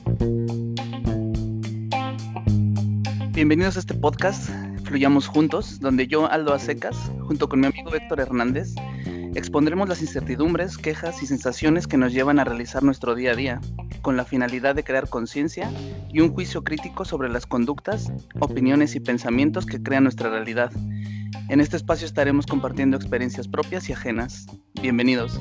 Bienvenidos a este podcast, Fluyamos Juntos, donde yo, Aldo Acecas, junto con mi amigo Héctor Hernández, expondremos las incertidumbres, quejas y sensaciones que nos llevan a realizar nuestro día a día, con la finalidad de crear conciencia y un juicio crítico sobre las conductas, opiniones y pensamientos que crean nuestra realidad. En este espacio estaremos compartiendo experiencias propias y ajenas. Bienvenidos.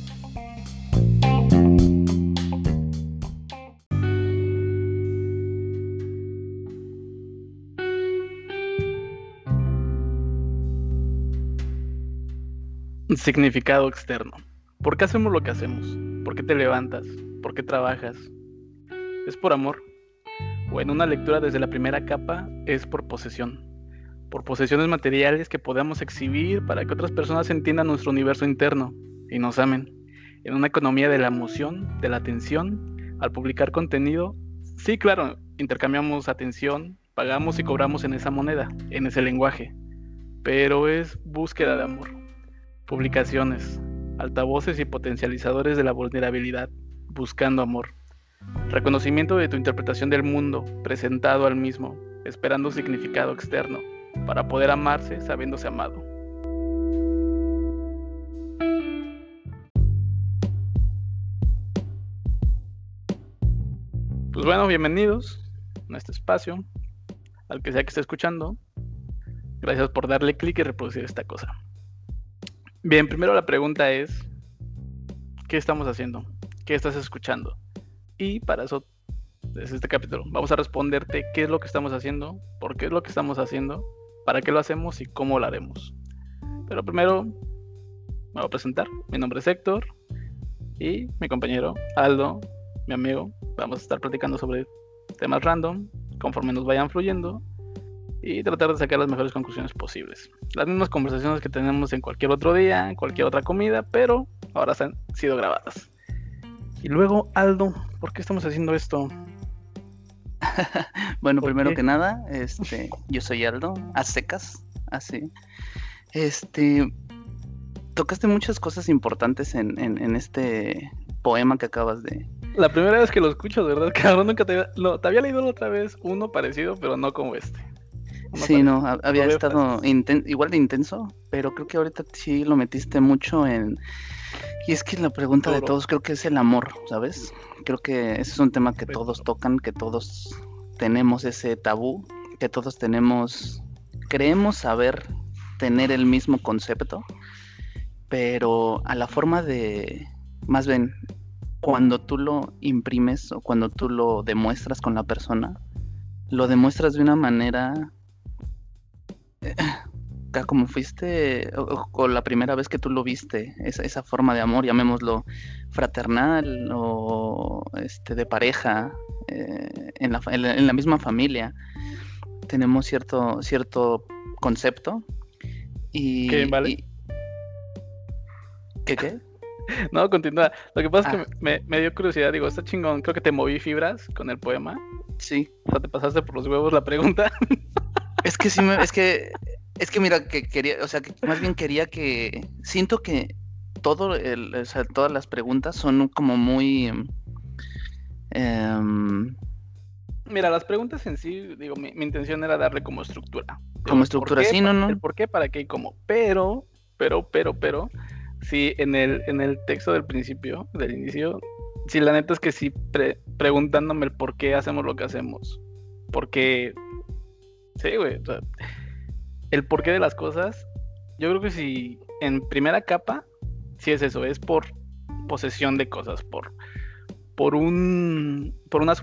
Significado externo. ¿Por qué hacemos lo que hacemos? ¿Por qué te levantas? ¿Por qué trabajas? ¿Es por amor? O en una lectura desde la primera capa, es por posesión. Por posesiones materiales que podamos exhibir para que otras personas entiendan nuestro universo interno y nos amen. En una economía de la emoción, de la atención, al publicar contenido, sí, claro, intercambiamos atención, pagamos y cobramos en esa moneda, en ese lenguaje, pero es búsqueda de amor. Publicaciones, altavoces y potencializadores de la vulnerabilidad, buscando amor. Reconocimiento de tu interpretación del mundo, presentado al mismo, esperando significado externo, para poder amarse sabiéndose amado. Pues bueno, bienvenidos a este espacio, al que sea que esté escuchando. Gracias por darle clic y reproducir esta cosa. Bien, primero la pregunta es, ¿qué estamos haciendo? ¿Qué estás escuchando? Y para eso es este capítulo. Vamos a responderte qué es lo que estamos haciendo, por qué es lo que estamos haciendo, para qué lo hacemos y cómo lo haremos. Pero primero me voy a presentar. Mi nombre es Héctor y mi compañero Aldo, mi amigo. Vamos a estar platicando sobre temas random conforme nos vayan fluyendo y tratar de sacar las mejores conclusiones posibles. Las mismas conversaciones que tenemos en cualquier otro día, en cualquier otra comida, pero ahora se han sido grabadas. Y luego, Aldo, ¿por qué estamos haciendo esto? Bueno, primero que nada, yo soy Aldo Acecas, así. Tocaste muchas cosas importantes en este poema que acabas de... La primera vez que lo escucho, ¿verdad? Cabrón, nunca te había leído la otra vez uno parecido, pero no como este. Sí, no, había estado igual de intenso, pero creo que ahorita sí lo metiste mucho en... Y es que la pregunta de todos creo que es el amor, ¿sabes? Creo que ese es un tema que todos tocan, que todos tenemos ese tabú, que todos creemos saber tener el mismo concepto, pero a la forma de... Más bien, cuando tú lo imprimes o cuando tú lo demuestras con la persona, lo demuestras de una manera... como fuiste o la primera vez que tú lo viste, esa forma de amor, llamémoslo fraternal o de pareja, en la misma familia, tenemos cierto concepto y... ¿Qué, vale? ¿Qué? No, continúa. Lo que pasa es que me dio curiosidad, digo, está chingón, creo que te moví fibras con el poema. Sí. O sea, te pasaste por los huevos la pregunta. Es que sí, es que mira, que quería, o sea, que más bien quería que... Siento que todas las preguntas son como muy... Mira, las preguntas en sí, digo, mi intención era darle como estructura. Como estructura, sí, no. El por qué, para qué y cómo. Pero, sí, en el texto del principio, del inicio, sí, la neta es que sí, preguntándome el por qué hacemos lo que hacemos. Porque... Sí, güey, o sea, el porqué de las cosas, yo creo que si en primera capa, sí es eso, es por posesión de cosas, por una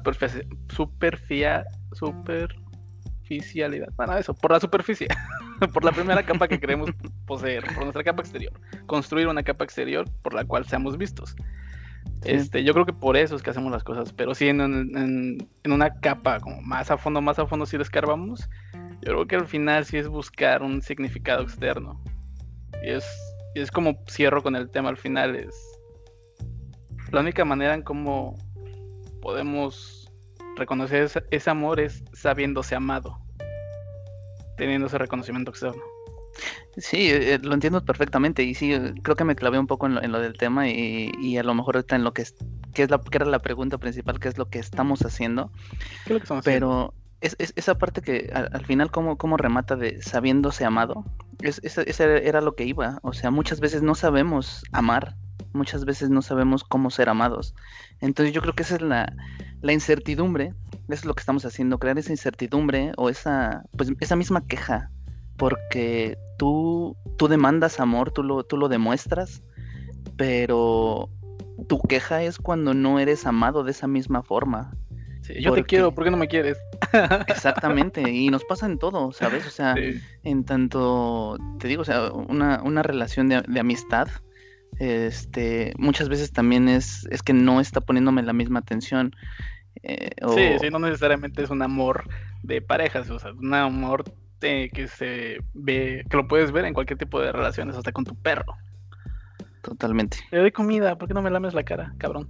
superficialidad, bueno, eso, por la superficie, por la primera capa que queremos poseer, por nuestra capa exterior, construir una capa exterior por la cual seamos vistos. Sí. Yo creo que por eso es que hacemos las cosas, pero sí en una capa como más a fondo si descarbamos, yo creo que al final sí es buscar un significado externo. Y es como cierro con el tema al final, es la única manera en cómo podemos reconocer ese amor es sabiéndose amado, teniendo ese reconocimiento externo. Sí, lo entiendo perfectamente y sí, creo que me clavé un poco en lo del tema y a lo mejor ahorita en lo que qué era la pregunta principal, qué es lo que estamos haciendo. ¿Qué es lo que estamos haciendo? Pero esa parte que al final cómo remata de sabiéndose amado, esa era lo que iba. O sea, muchas veces no sabemos amar, muchas veces no sabemos cómo ser amados. Entonces yo creo que esa es la incertidumbre, eso es lo que estamos haciendo, crear esa incertidumbre o esa misma queja, porque tú demandas amor, tú lo demuestras, pero tu queja es cuando no eres amado de esa misma forma. Sí, yo te quiero, ¿por qué no me quieres? Exactamente, y nos pasa en todo, ¿sabes? O sea, Sí. en tanto, te digo, o sea, una relación de amistad, muchas veces también es que no está poniéndome la misma atención. Sí, no necesariamente es un amor de parejas, o sea, un amor que se ve, que lo puedes ver en cualquier tipo de relaciones, hasta con tu perro. Totalmente. Te doy comida, ¿por qué no me lames la cara, cabrón?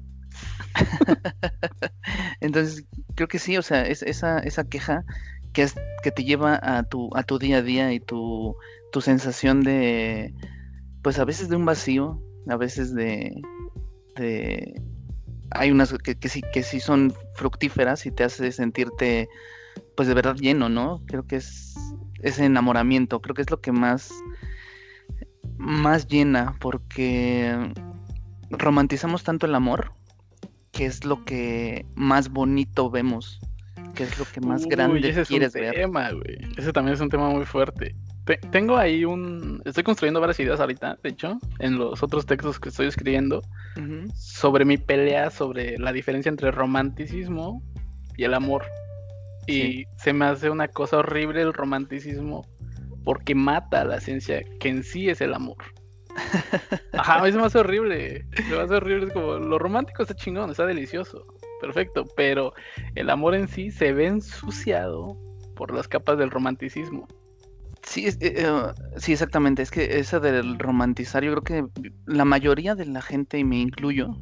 Entonces, creo que sí, o sea, esa queja que te lleva a tu día a día y tu sensación de, pues a veces de un vacío, a veces de hay unas que sí son fructíferas y te hace sentirte, pues de verdad lleno, ¿no? Creo que es ese enamoramiento, creo que es lo que más llena, porque romantizamos tanto el amor, que es lo que más bonito vemos, que es lo que más grande ese quieres es un ver. tema, güey. Ese también es un tema muy fuerte. Tengo ahí estoy construyendo varias ideas ahorita, de hecho, en los otros textos que estoy escribiendo, sobre mi pelea sobre la diferencia entre romanticismo y el amor. Y Sí. se me hace una cosa horrible el romanticismo porque mata la esencia que en sí es el amor. Ajá, a mí se me hace horrible. Se me hace horrible. Es como, lo romántico está chingón, está delicioso. Perfecto. Pero el amor en sí se ve ensuciado por las capas del romanticismo. Sí, sí, exactamente. Es que esa del romantizar, yo creo que la mayoría de la gente, y me incluyo,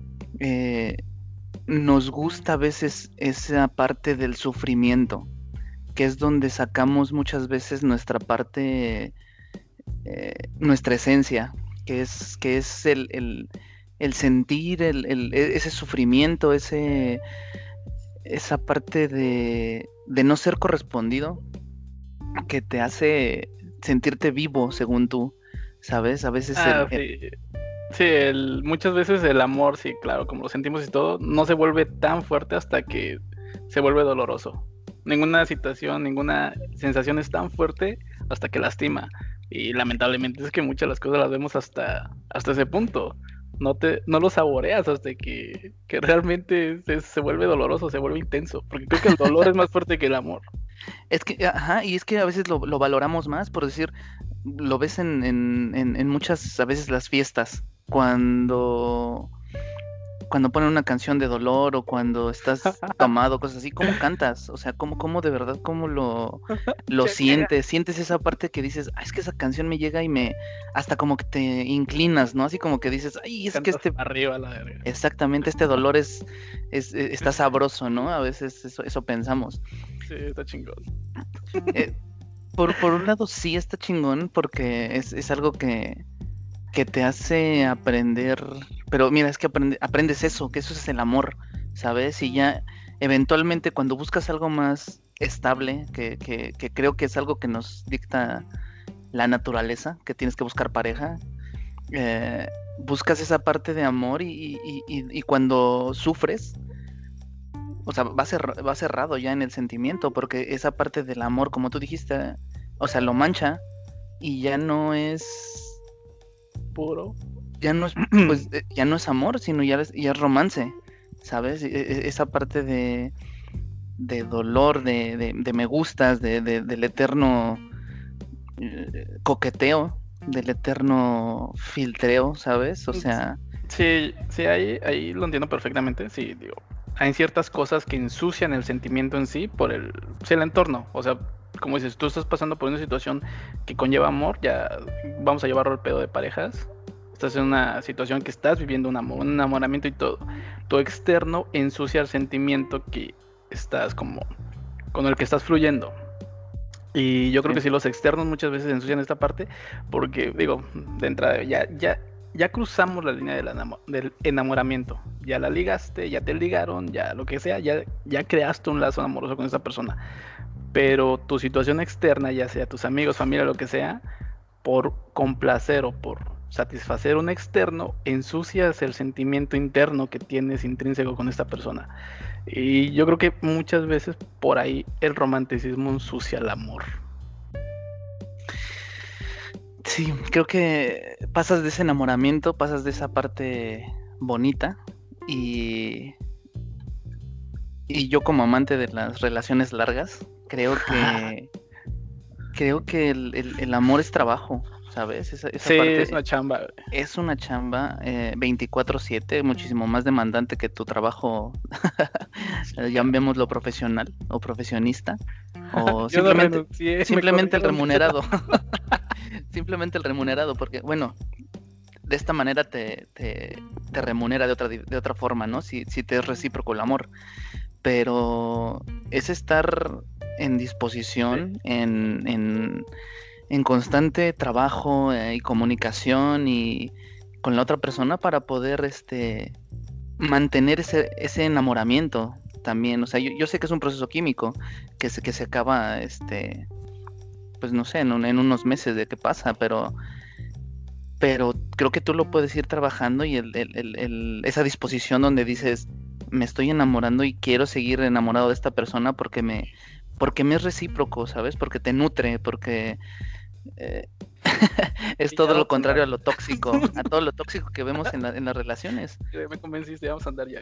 nos gusta a veces esa parte del sufrimiento, que es donde sacamos muchas veces nuestra parte, nuestra esencia, que es el sentir ese sufrimiento, esa parte de no ser correspondido, que te hace sentirte vivo, según tú, ¿sabes? A veces Sí. Sí, muchas veces el amor, sí, claro, como lo sentimos y todo, no se vuelve tan fuerte hasta que se vuelve doloroso. Ninguna situación, ninguna sensación es tan fuerte hasta que lastima. Y lamentablemente es que muchas de las cosas las vemos hasta ese punto. No lo saboreas hasta que realmente se vuelve doloroso, se vuelve intenso. Porque creo que el dolor es más fuerte que el amor. Es que, ajá, y es que a veces lo valoramos más, por decir, lo ves en muchas, a veces las fiestas, cuando ponen una canción de dolor o cuando estás tomado, cosas así, ¿cómo cantas? O sea, ¿cómo de verdad, cómo lo sientes esa parte que dices, es que esa canción me llega y hasta como que te inclinas, ¿no? Así como que dices, ay, es que arriba la verga. Exactamente, este dolor está sabroso, ¿no? A veces eso pensamos. Sí, está chingón. Por un lado sí está chingón porque es algo que te hace aprender, pero mira, es que aprendes eso, que eso es el amor, ¿sabes? Y ya eventualmente cuando buscas algo más estable, que creo que es algo que nos dicta la naturaleza, que tienes que buscar pareja, buscas esa parte de amor y cuando sufres, o sea, va cerrado ya en el sentimiento, porque esa parte del amor, como tú dijiste, o sea, lo mancha y ya no es puro. Ya no es, pues, ya no es amor, sino ya es romance, ¿sabes? Esa parte de dolor, de me gustas, del eterno coqueteo, del eterno filtreo, ¿sabes? O sea... Sí, ahí lo entiendo perfectamente, sí, digo, hay ciertas cosas que ensucian el sentimiento en sí por el entorno, o sea, como dices, tú estás pasando por una situación que conlleva amor, ya vamos a llevarlo al pedo de parejas, estás en una situación que estás viviendo un enamoramiento y todo, tu externo ensucia el sentimiento que estás como, con el que estás fluyendo. Y yo creo que sí, los externos muchas veces ensucian esta parte, porque digo, de entrada, ya ya cruzamos la línea del enamoramiento. Ya la ligaste, ya te ligaron, ya lo que sea, ya creaste un lazo amoroso con esa persona. Pero tu situación externa, ya sea tus amigos, familia, lo que sea, por complacer o por satisfacer un externo, ensucias el sentimiento interno que tienes intrínseco con esta persona. Y yo creo que muchas veces por ahí el romanticismo ensucia el amor. Sí, creo que pasas de ese enamoramiento, pasas de esa parte bonita y yo como amante de las relaciones largas, creo que el amor es trabajo, ¿sabes? Esa Sí, parte es una chamba. es una chamba 24/7, muchísimo más demandante que tu trabajo, llamémoslo profesional o profesionista, o Yo no simplemente, renuncié, simplemente el remunerado. Simplemente el remunerado, porque, bueno, de esta manera te remunera de otra forma, ¿no? Si te es recíproco el amor. Pero es estar en disposición, en constante trabajo y comunicación y con la otra persona para poder mantener ese enamoramiento también. O sea, yo sé que es un proceso químico que se acaba, pues no sé, en unos meses de qué pasa, pero creo que tú lo puedes ir trabajando y esa disposición donde dices, me estoy enamorando y quiero seguir enamorado de esta persona porque me es recíproco, ¿sabes? Porque te nutre, porque es todo lo contrario a lo tóxico, a todo lo tóxico que vemos en las relaciones. Me convenciste, vamos a andar ya.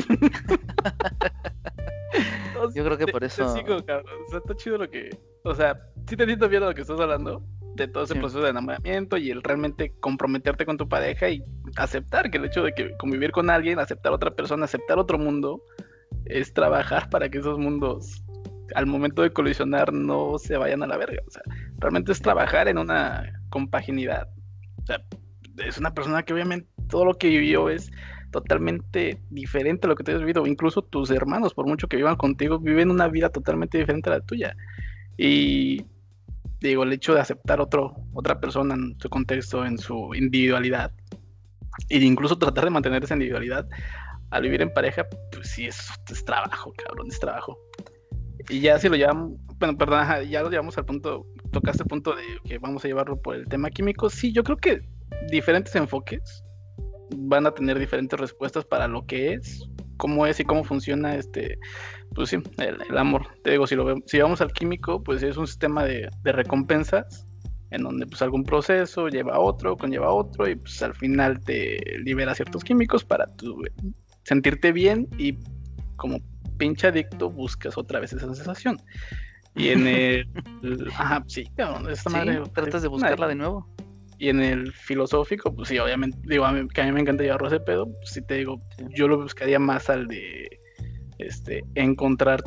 Yo creo que por eso... Te sigo, cabrón. O sea, está chido lo que... O sea, sí te entiendo bien de lo que estás hablando, de todo ese proceso de enamoramiento y el realmente comprometerte con tu pareja y aceptar que el hecho de que convivir con alguien, aceptar a otra persona, aceptar otro mundo, es trabajar para que esos mundos, al momento de colisionar, no se vayan a la verga. O sea, realmente es trabajar en una compaginidad. O sea, es una persona que obviamente todo lo que vivió es totalmente diferente a lo que te has vivido. Incluso tus hermanos, por mucho que vivan contigo, viven una vida totalmente diferente a la tuya. Y digo, el hecho de aceptar otra persona en su contexto, en su individualidad, e incluso tratar de mantener esa individualidad al vivir en pareja, pues sí, es trabajo, cabrón, es trabajo. Y ya si lo llevamos, bueno, perdón, ya lo llevamos al punto, tocaste el punto de que vamos a llevarlo por el tema químico. Sí, yo creo que diferentes enfoques van a tener diferentes respuestas para lo que es, cómo es y cómo funciona pues sí, el amor. Te digo, si vamos al químico, pues es un sistema de recompensas en donde pues algún proceso conlleva otro y pues al final te libera ciertos químicos para tú sentirte bien y como pinche adicto buscas otra vez esa sensación. Y en ajá, sí, cabrón, esta madre, tratas de buscarla de nuevo. Y en el filosófico, pues sí, obviamente, digo, que a mí me encanta llevarlo ese pedo, pues sí te digo, yo lo buscaría más al de encontrar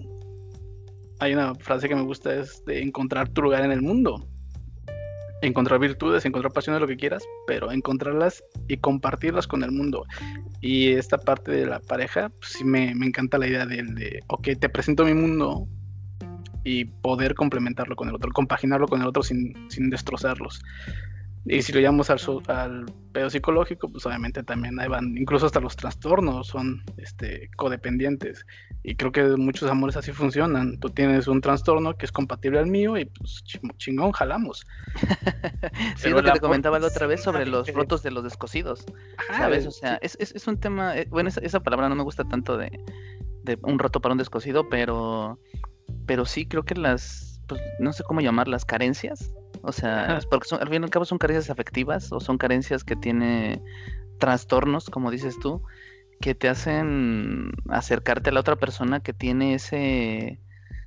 hay una frase que me gusta, es de encontrar tu lugar en el mundo. Encontrar virtudes, encontrar pasiones, lo que quieras, pero encontrarlas y compartirlas con el mundo. Y esta parte de la pareja, pues sí me encanta la idea ok, te presento mi mundo y poder complementarlo con el otro, compaginarlo con el otro sin destrozarlos. Y si lo llamamos al pedo psicológico, pues obviamente también ahí van, incluso hasta los trastornos son codependientes. Y creo que muchos amores así funcionan. Tú tienes un trastorno que es compatible al mío y pues chingón, jalamos. Sí, es lo que te comentaba la otra vez sobre los rotos de los descosidos. ¿Sabes? O sea, es un tema, bueno, esa palabra no me gusta tanto de un roto para un descosido, pero sí creo que pues no sé cómo llamarlas, carencias. O sea, porque al fin y al cabo son carencias afectivas o son carencias que tiene trastornos, como dices tú, que te hacen acercarte a la otra persona que tiene ese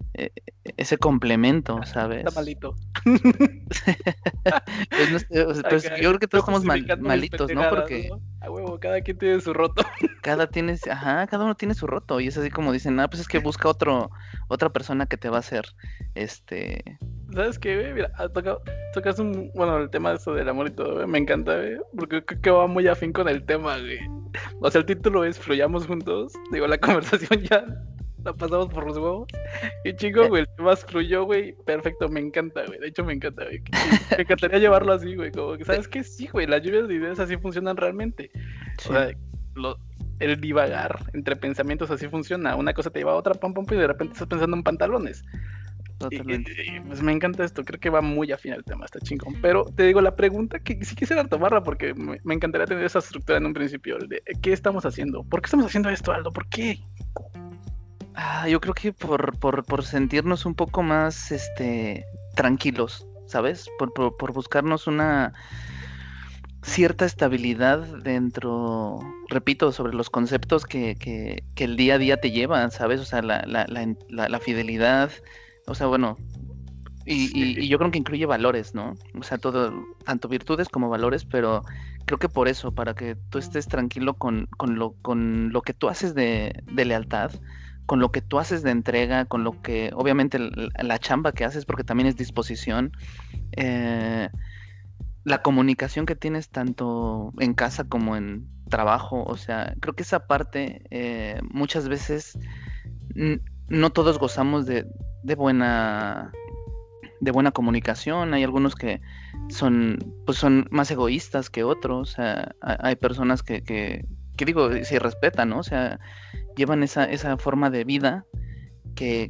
complemento, ¿sabes? Está malito. Pues yo creo que todos estamos malitos, ¿no? Porque a huevo, cada quien tiene su roto. Cada uno tiene su roto y es así como dicen, pues es que busca otra persona que te va a hacer, ¿Sabes qué, güey? Mira, tocas el tema de eso del amor y todo, güey, me encanta, güey, porque creo que va muy afín con el tema, güey. O sea, el título es Fluyamos Juntos, digo, la conversación ya la pasamos por los huevos. Qué chico, güey, el que más fluyó, güey, perfecto, me encanta, güey, de hecho me encanta, güey. Me encantaría llevarlo así, güey, como que, ¿sabes qué? Sí, güey, las lluvias de ideas así funcionan realmente. Sí. O sea, el divagar entre pensamientos así funciona. Una cosa te lleva a otra, pam, pam, y de repente estás pensando en pantalones. Totalmente. Pues me encanta esto, creo que va muy afín al tema, está chingón. Pero te digo, la pregunta que sí quisiera tomarla porque me encantaría tener esa estructura en un principio, el de ¿qué estamos haciendo? ¿Por qué estamos haciendo esto, Aldo? ¿Por qué? Yo creo que por sentirnos un poco más tranquilos, ¿sabes? Por buscarnos una cierta estabilidad dentro, repito, sobre los conceptos que el día a día te lleva, ¿sabes? O sea, la fidelidad, o sea, bueno, y yo creo que incluye valores, ¿no? O sea, todo, tanto virtudes como valores, pero creo que por eso, para que tú estés tranquilo con lo que tú haces de lealtad, con lo que tú haces de entrega, con lo que, obviamente, la chamba que haces, porque también es disposición, la comunicación que tienes tanto en casa como en trabajo, o sea, creo que esa parte muchas veces no todos gozamos de buena comunicación. Hay algunos que pues son más egoístas que otros. Hay personas que digo, se respetan, ¿no? O sea, llevan esa forma de vida que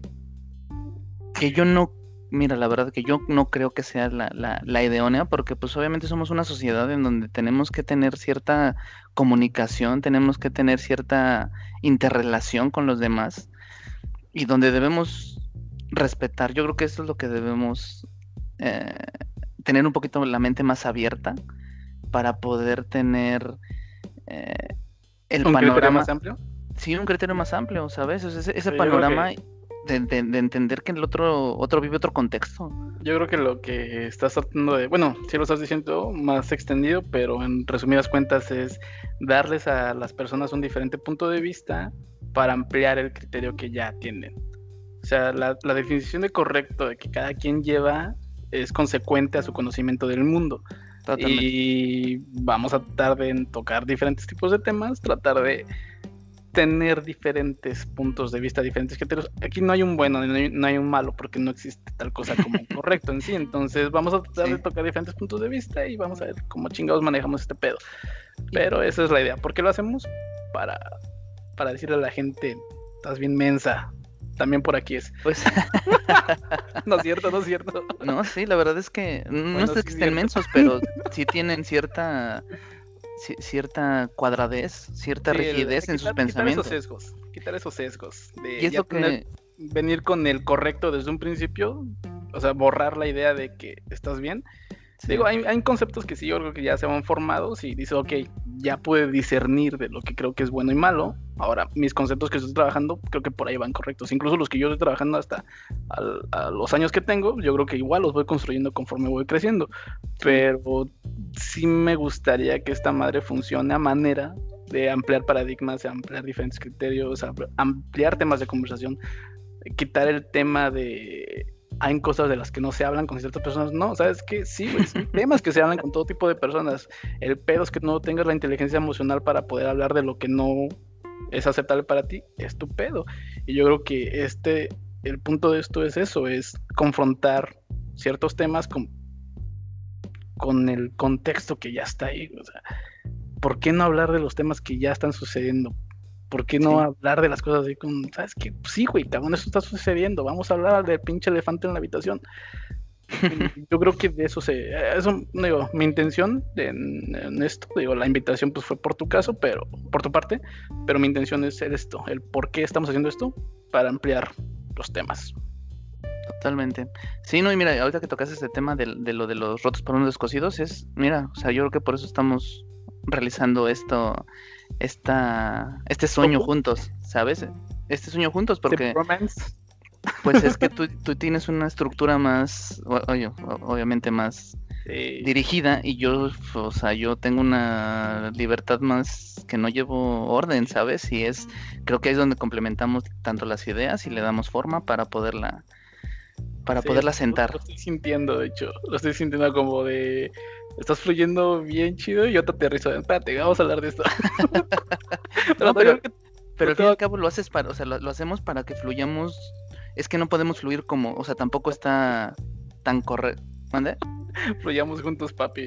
yo no, mira, la verdad que yo no creo que sea la idónea, porque pues obviamente somos una sociedad en donde tenemos que tener cierta comunicación, tenemos que tener cierta interrelación con los demás y donde debemos respetar. Yo creo que eso es lo que debemos tener un poquito la mente más abierta para poder tener el ¿Un panorama criterio más amplio? Sí, un criterio más amplio, ¿sabes? O sea, ese Yo panorama creo de entender que el otro vive otro contexto. Yo creo que lo que estás tratando de, bueno, sí lo estás diciendo más extendido, pero en resumidas cuentas es darles a las personas un diferente punto de vista para ampliar el criterio que ya tienen. O sea, la definición de correcto de que cada quien lleva es consecuente a su conocimiento del mundo. Totalmente. Y vamos a tratar de tocar diferentes tipos de temas, tratar de tener diferentes puntos de vista, diferentes criterios. Aquí no hay un bueno, no hay un malo, porque no existe tal cosa como correcto en sí. Entonces vamos a tratar de tocar diferentes puntos de vista y vamos a ver cómo chingados manejamos este pedo. Pero esa es la idea. ¿Por qué lo hacemos? Para decirle a la gente, estás bien mensa. También por aquí es. Pues No es cierto, no es cierto. no, sí, la verdad es que no Bueno, es que sí es estén cierto. mensos, pero sí tienen cierta cuadradez, cierta rigidez en sus pensamientos. Quitar esos sesgos. Y es lo que... venir con el correcto desde un principio, o sea, borrar la idea de que estás bien. Sí. Digo, hay conceptos que sí, yo creo que ya se van formados y dice, ok, ya pude discernir de lo que creo que es bueno y malo. Ahora, mis conceptos que estoy trabajando, creo que por ahí van correctos. Incluso los que yo estoy trabajando hasta a los años que tengo, yo creo que igual los voy construyendo conforme voy creciendo. Pero sí me gustaría que esta madre funcione a manera de ampliar paradigmas, de ampliar diferentes criterios, ampliar temas de conversación, quitar el tema de... Hay cosas de las que no se hablan con ciertas personas. No, ¿sabes qué? Sí, güey, son temas que se hablan con todo tipo de personas. El pedo es que no tengas la inteligencia emocional para poder hablar de lo que no es aceptable para ti. Es tu pedo. Y yo creo que el punto de esto es eso, es confrontar ciertos temas con el contexto que ya está ahí. O sea, ¿por qué no hablar de los temas que ya están sucediendo? ¿Por qué no hablar de las cosas así con, sabes qué? Pues sí, güey, cabrón, eso está sucediendo. Vamos a hablar del pinche elefante en la habitación. Yo creo que de eso digo, mi intención en esto, digo, la invitación pues fue por tu caso, pero por tu parte, pero mi intención es ser esto, el por qué estamos haciendo esto, para ampliar los temas. Totalmente. Sí, no, y mira, ahorita que tocas este tema de lo de los rotos por unos descosidos, mira, o sea, yo creo que por eso estamos realizando este sueño juntos, ¿sabes? Este sueño juntos, porque pues es que tú tienes una estructura más, obviamente más dirigida, y yo, o sea, yo tengo una libertad más que no llevo orden, ¿sabes? Y creo que ahí es donde complementamos tanto las ideas y le damos forma para poderla sentar. Lo estoy sintiendo, de hecho, lo estoy sintiendo como de... Estás fluyendo bien chido y yo te aterrizo. Espérate, vamos a hablar de esto. pero Pero al fin y al cabo lo haces para, o sea, lo hacemos para que fluyamos. Es que no podemos fluir como, o sea, tampoco está tan correcto. ¿Mande? Fluyamos juntos, papi.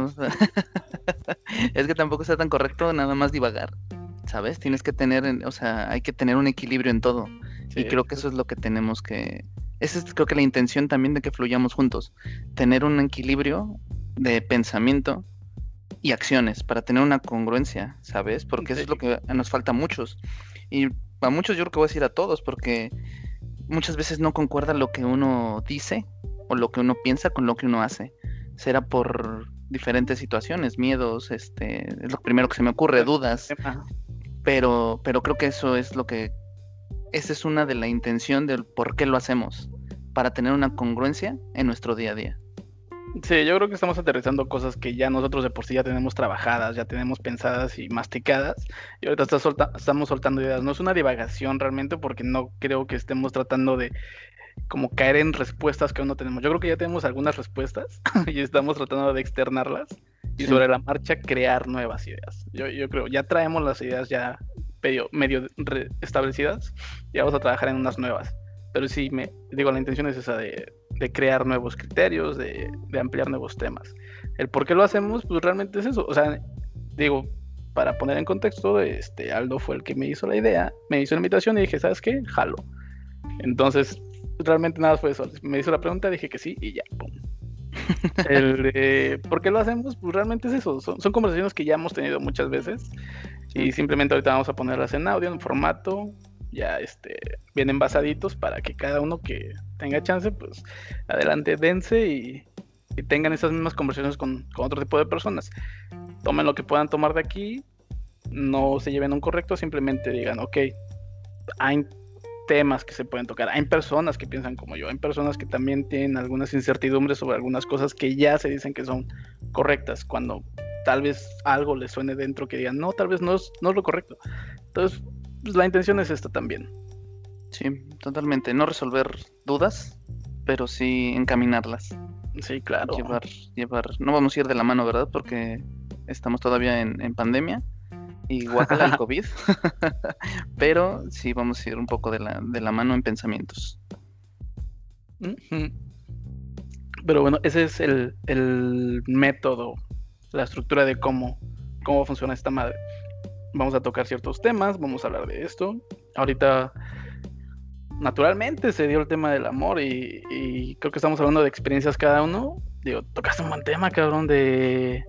Es que tampoco está tan correcto nada más divagar, ¿sabes? Tienes que tener, o sea, hay que tener un equilibrio en todo. Sí. Y creo que eso es lo que tenemos que... Esa es creo que la intención también de que fluyamos juntos. Tener un equilibrio de pensamiento y acciones para tener una congruencia, ¿sabes? Porque eso es lo que nos falta a muchos. Y a muchos yo creo que voy a decir a todos, porque muchas veces no concuerda lo que uno dice o lo que uno piensa con lo que uno hace. Será por diferentes situaciones, miedos, es lo primero que se me ocurre, dudas. Pero creo que eso es lo que... Esa es una de la intención del por qué lo hacemos, para tener una congruencia en nuestro día a día. Sí, yo creo que estamos aterrizando cosas que ya nosotros de por sí ya tenemos trabajadas, ya tenemos pensadas y masticadas, y ahorita estamos soltando ideas. No es una divagación realmente, porque no creo que estemos tratando de como caer en respuestas que aún no tenemos. Yo creo que ya tenemos algunas respuestas y estamos tratando de externarlas y sobre la marcha crear nuevas ideas. Yo creo, ya traemos las ideas ya medio establecidas y vamos a trabajar en unas nuevas. Pero sí, la intención es esa de crear nuevos criterios, de ampliar nuevos temas. El por qué lo hacemos, pues realmente es eso. O sea, digo, para poner en contexto, Aldo fue el que me hizo la idea, me hizo la invitación y dije, ¿sabes qué? Jalo. Entonces, realmente nada fue eso. Me hizo la pregunta, dije que sí y ya, pum. ¿Por qué lo hacemos? Pues realmente es eso. Son conversaciones que ya hemos tenido muchas veces y simplemente ahorita vamos a ponerlas en audio, en formato ya bien envasaditos para que cada uno que tenga chance, pues adelante, dense y tengan esas mismas conversaciones con otro tipo de personas. Tomen lo que puedan tomar de aquí, no se lleven un correcto, simplemente digan, ok, hay temas que se pueden tocar, hay personas que piensan como yo, hay personas que también tienen algunas incertidumbres sobre algunas cosas que ya se dicen que son correctas, cuando tal vez algo les suene dentro que digan, no, tal vez no es lo correcto. Entonces, pues la intención es esta también. Sí, totalmente. No resolver dudas, pero sí encaminarlas. Sí, claro. Llevar. No vamos a ir de la mano, ¿verdad? Porque estamos todavía en pandemia y guácala el COVID. Pero sí vamos a ir un poco de la mano en pensamientos. Pero bueno, ese es el método, la estructura de cómo funciona esta madre. Vamos a tocar ciertos temas, vamos a hablar de esto. Ahorita, naturalmente, se dio el tema del amor y creo que estamos hablando de experiencias cada uno. Digo, tocaste un buen tema, cabrón, de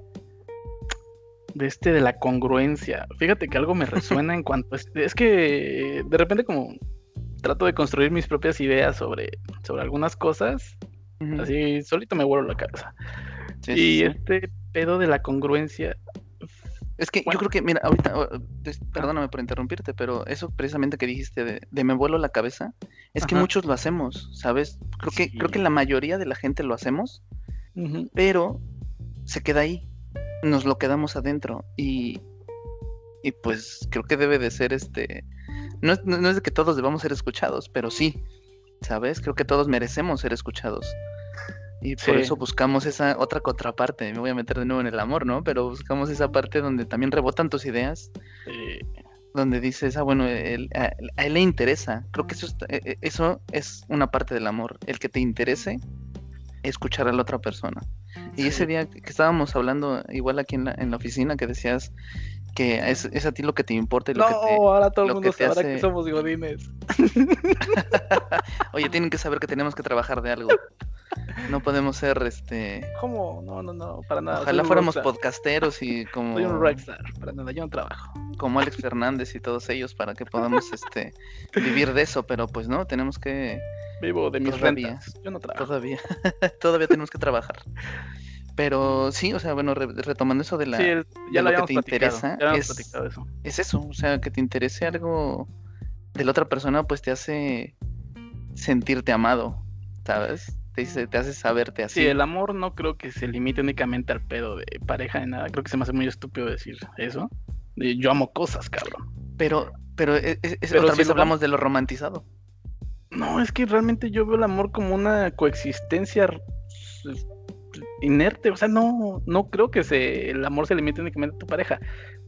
la congruencia. Fíjate que algo me resuena en cuanto es que de repente como trato de construir mis propias ideas sobre algunas cosas, así solito me vuelo la cabeza. Sí. Pedo de la congruencia. Es que yo creo que, mira, ahorita, perdóname por interrumpirte, pero eso precisamente que dijiste de me vuelo la cabeza, es que muchos lo hacemos, ¿sabes? Creo que la mayoría de la gente lo hacemos, pero se queda ahí, nos lo quedamos adentro y pues creo que debe de ser no es de que todos debamos ser escuchados, pero sí, ¿sabes? Creo que todos merecemos ser escuchados. Y por eso buscamos esa otra contraparte. Me voy a meter de nuevo en el amor, ¿no? Pero buscamos esa parte donde también rebotan tus ideas. Donde dices, bueno, a él le interesa. Creo que eso es una parte del amor. El que te interese escuchar a la otra persona. Y ese día que estábamos hablando, igual aquí en la oficina, que decías que es a ti lo que te importa y lo que te... No, ahora todo el mundo sabrá que somos godines. Oye, tienen que saber que tenemos que trabajar de algo. No podemos ser ¿Cómo? No, para nada. Ojalá fuéramos podcasteros y como... Soy un rockstar, para nada, yo no trabajo. Como Alex Fernández y todos ellos para que podamos vivir de eso, pero pues no, tenemos que... Vivo de mis rentas, yo no trabajo. Todavía tenemos que trabajar. Pero sí, o sea, bueno, retomando eso de lo que te interesa, es eso, o sea, que te interese algo de la otra persona, pues te hace sentirte amado, ¿sabes? Te hace saberte así. Sí, el amor no creo que se limite únicamente al pedo de pareja ni nada. Creo que se me hace muy estúpido decir eso. Yo amo cosas, cabrón. Pero otra vez hablamos de lo romantizado. No, es que realmente yo veo el amor como una coexistencia inerte. O sea, no creo que el amor se limite únicamente a tu pareja.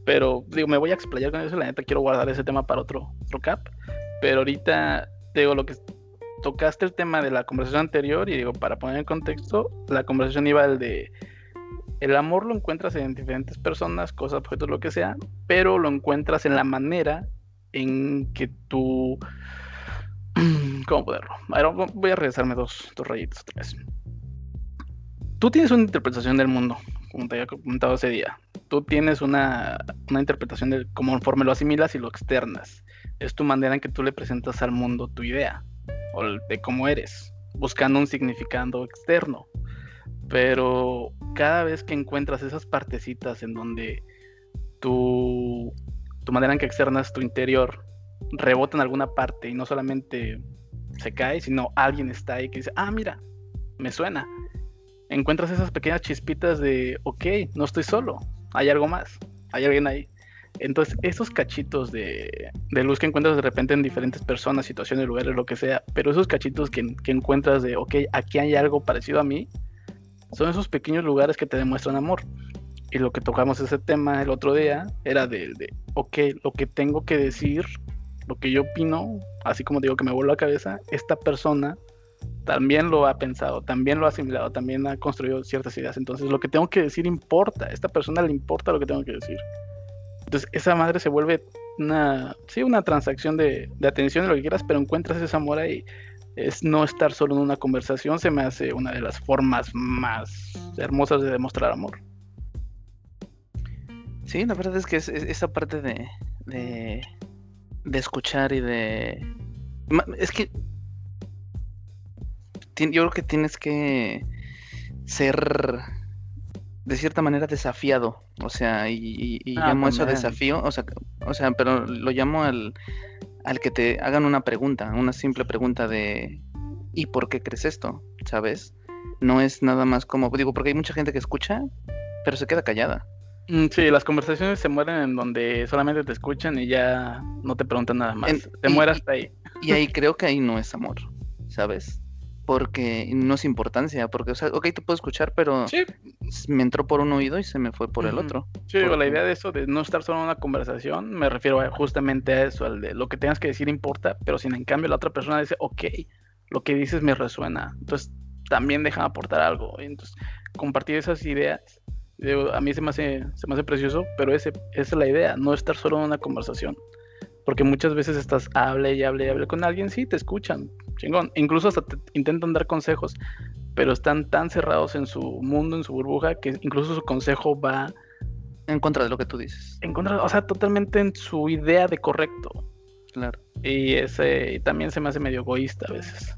Pero, digo, me voy a explayar con eso, la neta quiero guardar ese tema para otro cap. Pero ahorita, digo, lo que tocaste el tema de la conversación anterior, y digo, para poner en contexto, la conversación iba al de el amor lo encuentras en diferentes personas, cosas, objetos, lo que sea, pero lo encuentras en la manera en que tú... ¿Cómo ponerlo? A ver, voy a regresarme dos rayitos otra vez. Tú tienes una interpretación del mundo, como te había comentado ese día. Tú tienes una interpretación de conforme lo asimilas y lo externas. Es tu manera en que tú le presentas al mundo tu idea, o de cómo eres, buscando un significado externo. Pero cada vez que encuentras esas partecitas en donde tu manera en que externas tu interior rebota en alguna parte y no solamente se cae, sino alguien está ahí que dice, mira, me suena. Encuentras esas pequeñas chispitas de, ok, no estoy solo, hay algo más, hay alguien ahí. Entonces, esos cachitos de luz que encuentras de repente en diferentes personas, situaciones, lugares, lo que sea, pero esos cachitos que encuentras de, ok, aquí hay algo parecido a mí, son esos pequeños lugares que te demuestran amor. Y lo que tocamos ese tema el otro día era de ok, lo que tengo que decir, lo que yo opino, así como digo que me voló la cabeza, esta persona también lo ha pensado, también lo ha asimilado, también ha construido ciertas ideas. Entonces lo que tengo que decir importa, a esta persona le importa lo que tengo que decir. Entonces esa madre se vuelve una transacción de atención, de lo que quieras, pero encuentras ese amor ahí. Es no estar solo en una conversación, se me hace una de las formas más hermosas de demostrar amor. Sí, la verdad es que es esa parte de escuchar y de... Es que yo creo que tienes que ser de cierta manera desafiado, o sea, y llamo eso desafío, o sea, pero lo llamo al que te hagan una pregunta, una simple pregunta de ¿y por qué crees esto? ¿Sabes? No es nada más como, digo, porque hay mucha gente que escucha, pero se queda callada. Sí, las conversaciones se mueren en donde solamente te escuchan y ya no te preguntan nada más. Te mueres hasta ahí. Y ahí creo que ahí no es amor, ¿sabes? Porque no es importancia, porque, o sea, ok, te puedo escuchar, pero sí, me entró por un oído y se me fue por el otro. Sí, porque... la idea de eso, de no estar solo en una conversación, me refiero justamente a eso, al de lo que tengas que decir importa, pero si en cambio la otra persona dice, ok, lo que dices me resuena, entonces también dejan aportar algo. Entonces, compartir esas ideas, a mí se me hace precioso, pero esa es la idea, no estar solo en una conversación. Porque muchas veces estás hable y hable con alguien, sí, te escuchan, chingón. Incluso hasta te intentan dar consejos, pero están tan cerrados en su mundo, en su burbuja, que incluso su consejo va en contra de lo que tú dices. En contra, o sea, totalmente en su idea de correcto. Claro. Y también se me hace medio egoísta a veces.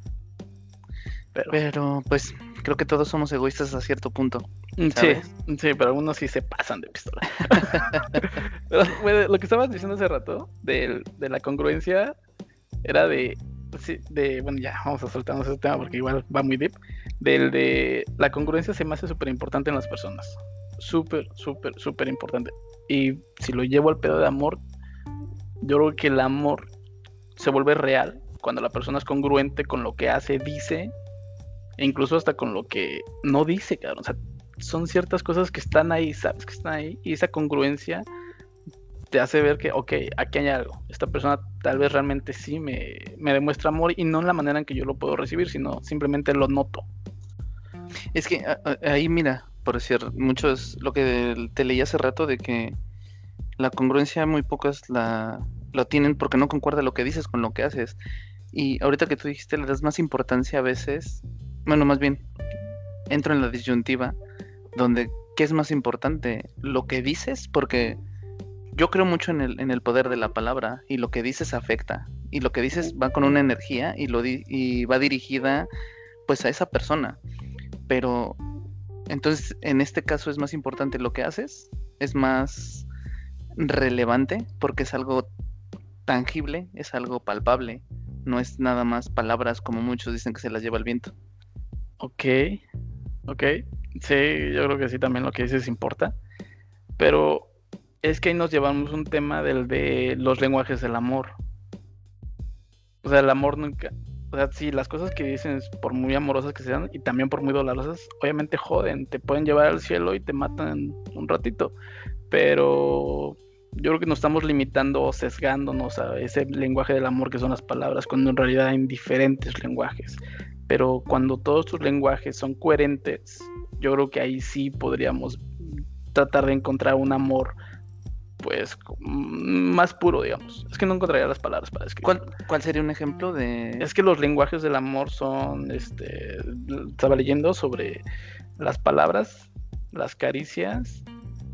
Pero pues creo que todos somos egoístas a cierto punto, ¿sabes? Sí, pero algunos sí se pasan de pistola. Pero, bueno, lo que estabas diciendo hace rato de la congruencia era bueno, ya vamos a soltarnos ese tema porque igual va muy deep. De la congruencia se me hace súper importante en las personas. Súper, súper, súper importante. Y si lo llevo al pedo de amor, yo creo que el amor se vuelve real cuando la persona es congruente con lo que hace, dice, e incluso hasta con lo que no dice, cabrón. O sea, son ciertas cosas que están ahí, sabes que están ahí, y esa congruencia te hace ver que, ok, aquí hay algo. Esta persona tal vez realmente sí me demuestra amor, y no en la manera en que yo lo puedo recibir, sino simplemente lo noto. Es que ahí, mira, por decir, muchos, lo que te leí hace rato de que la congruencia muy pocos lo tienen porque no concuerda lo que dices con lo que haces. Y ahorita que tú dijiste, le das más importancia a veces, bueno, más bien, entro en la disyuntiva, donde, ¿qué es más importante? ¿Lo que dices? Porque yo creo mucho en el poder de la palabra, y lo que dices afecta, y lo que dices va con una energía y va dirigida pues a esa persona. Pero entonces en este caso es más importante lo que haces, es más relevante porque es algo tangible, es algo palpable, no es nada más palabras como muchos dicen que se las lleva el viento. Ok, sí, yo creo que sí, también lo que dices importa, pero es que ahí nos llevamos un tema del de los lenguajes del amor. O sea, el amor nunca... O sea, sí, las cosas que dicen, por muy amorosas que sean y también por muy dolorosas, obviamente joden, te pueden llevar al cielo y te matan en un ratito. pero yo creo que nos estamos limitando o sesgándonos a ese lenguaje del amor que son las palabras, cuando en realidad hay diferentes lenguajes. Pero cuando todos tus lenguajes son coherentes, yo creo que ahí sí podríamos tratar de encontrar un amor pues más puro, digamos. Es que no encontraría las palabras para describir. ¿Cuál sería un ejemplo de...? Es que los lenguajes del amor son, estaba leyendo sobre las palabras, las caricias,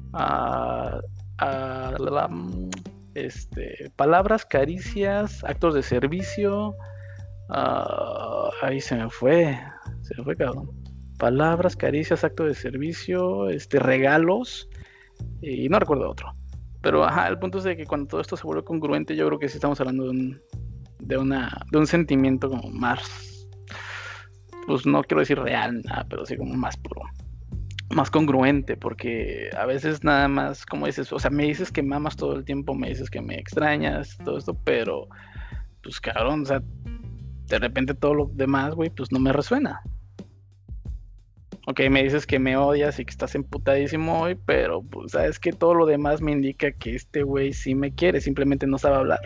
palabras, caricias, actos de servicio, ahí se me fue, cabrón. Palabras, caricias, actos de servicio, regalos, y no recuerdo otro. Pero el punto es de que cuando todo esto se vuelve congruente, yo creo que sí estamos hablando de un sentimiento como más, pues no quiero decir real, nada, pero sí como más puro, más congruente, porque a veces nada más, como dices, o sea, me dices que me amas todo el tiempo, me dices que me extrañas, todo esto, pero, pues cabrón, o sea, de repente todo lo demás, güey, pues no me resuena. Ok, me dices que me odias y que estás emputadísimo hoy, pero pues sabes que todo lo demás me indica que este güey sí me quiere, simplemente no sabe hablar.